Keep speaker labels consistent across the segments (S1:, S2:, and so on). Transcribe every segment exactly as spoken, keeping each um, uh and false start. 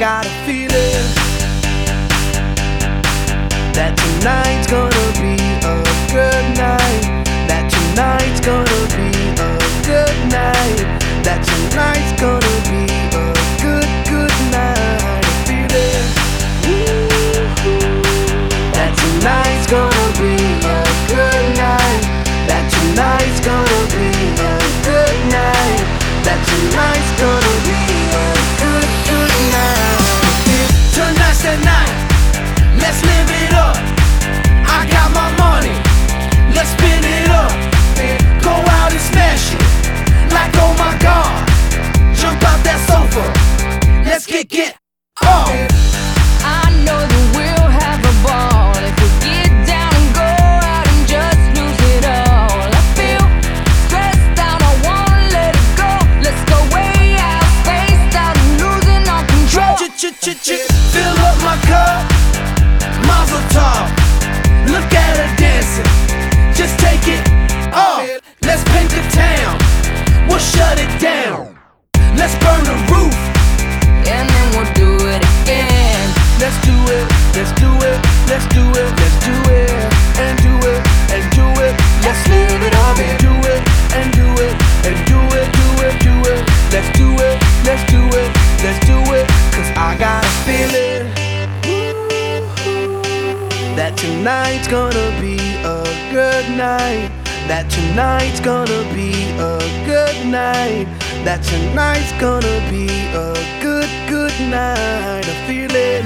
S1: got a feeling that tonight's gonna be a good night. That tonight's gonna be a good night. That tonight's gonna be a good, good night. A feeling that tonight's gonna be a good night. That tonight's gonna be a good night. That tonight's gonna be a good, good night. Tonight's the night, let's live it up. I got my money, let's spin it up. Go out and smash it, like oh my God. Jump out that sofa, let's kick it off.
S2: I know that we'll have a ball if we get down and go out and just lose it all. I feel stressed out, I wanna let it go. Let's go way out, spaced out and losing all control.
S1: Fill up my cup, Mazel tov. Look at her dancing, just take it off. Let's paint the town, we'll shut it down. Let's burn the roof,
S2: And then we'll do it again.
S1: let's do it, let's do it, let's do it, let's do it, and do it, and do it. Let's live it up and do it, and do it, and do it, do it, do it. Let's do it, let's do it, let's do it. Cause I got a feeling that tonight's gonna be a good night. That tonight's gonna be a good night. That tonight's gonna be a good, good night. A feeling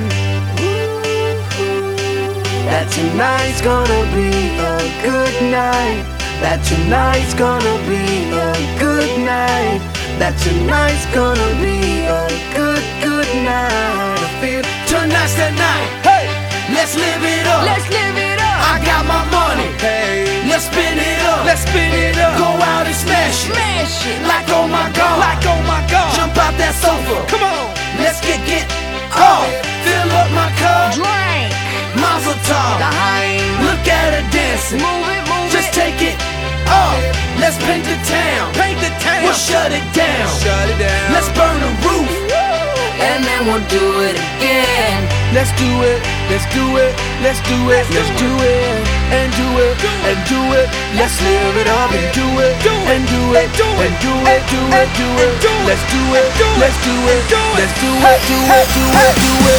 S1: that tonight's gonna be a good night. That tonight's gonna be a good night. That tonight's gonna be a good, good night. I feel tonight's the night. Hey, let's live it up.
S2: Let's live it up.
S1: I got my money. Hey, let's spin it up. Let's spin it up. Go out and smash it.
S2: Smash it.
S1: Like oh my God. Like oh my God. Jump out that sofa. Come on. Let's get get off. Fill up my cup.
S2: Drink.
S1: Mazel tov.
S2: Dime.
S1: Look at her dancing.
S2: Move it, move
S1: Just
S2: it.
S1: take it off. Let's paint the town. Paint the town. We'll shut it down. Shut it down. Let's burn the roof.
S2: And then we'll do it again.
S1: Let's do it, let's do it, let's do it, let's do it, and do it, and do it. Let's live it up and do it, and do it, and do it, do it, do it. Let's do it, let's do it, let's do it, do it, do it, do it.